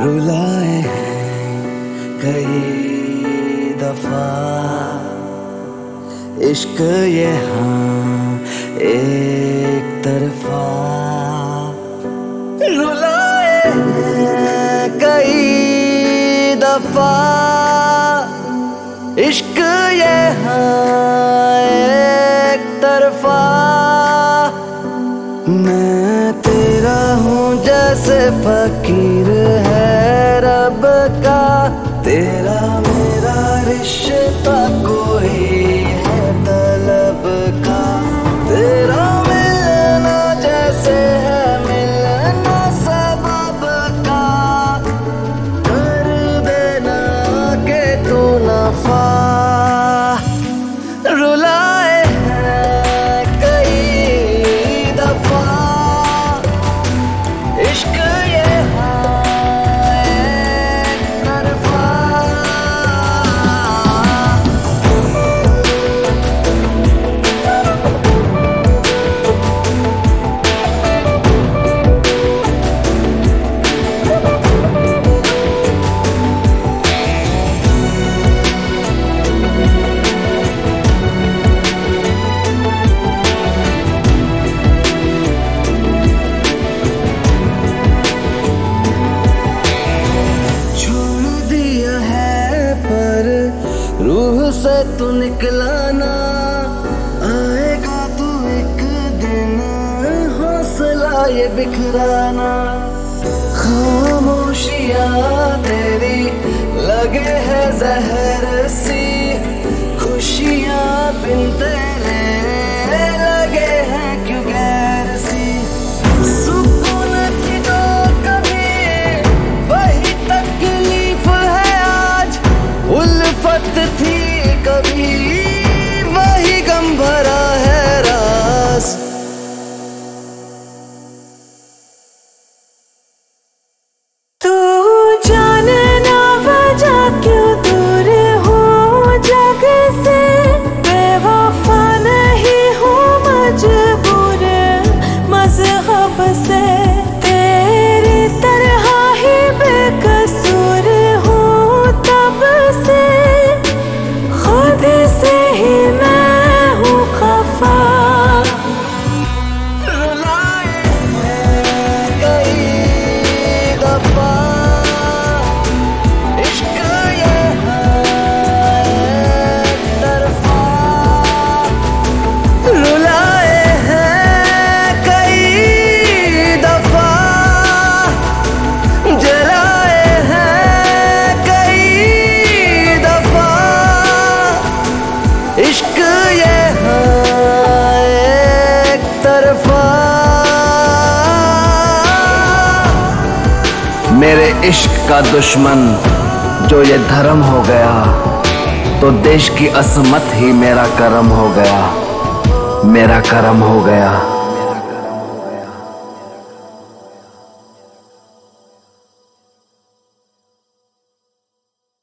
रुलाए हैं कई दफा इश्क ये हाँ एक तरफा। रुलाए हैं कई दफा इश्क ये हाँ एक तरफा। मैं तेरा हूँ जैसे फकीर है रब का, तेरा मेरा रिश्ता कोई है तलब का। तेरा मिलना जैसे है मिलना सबब का, कर देना के तू नफा। रुलाए हैं कई दफा इश्क ये हाँ एक तरफा। रूह से तू निकला ना, आएगा तू एक दिन हौसला ये बिखराना। खामोशियाँ तेरी लगे है जहर सी, खुशियाँ बिन तेरे लगे हैं क्यों गैर सी। सुकून की जो कभी वही तकलीफ है आज, उल्फत थी कभी वही गम भरा है रास। तू जाने ना वजह क्यों दूर हो जग से, बेवफा नहीं हूँ मजबूर मजहब से। तेरी तरह ही बेकसूर हूँ तब से, खुद से ही मैं हूँ खफा। रुलाए हैं कई दफा इश्क ये हाँ एक तरफा। रुलाए हैं कई दफा, जलाए हैं कई दफा इश्क ये हाँ एक तरफा। मेरे इश्क का दुश्मन जो ये धर्म हो गया, तो देश की असमत ही मेरा करम हो गया, मेरा करम हो गया।